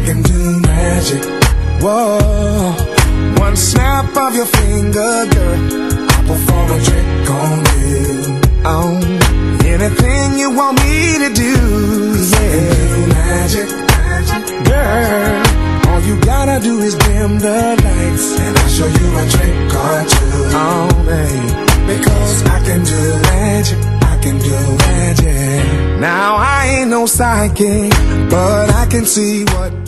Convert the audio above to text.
can do magic. Whoa, one snap of your finger, girl, I'll perform a trick on you. Oh, anything you want me to do, yeah. Do magic, magic, girl. All you gotta do is dim the lights, and I'll show you a trick or two. Oh, babe, because I can do magic, I can do magic. Now I ain't no psychic, but I can see what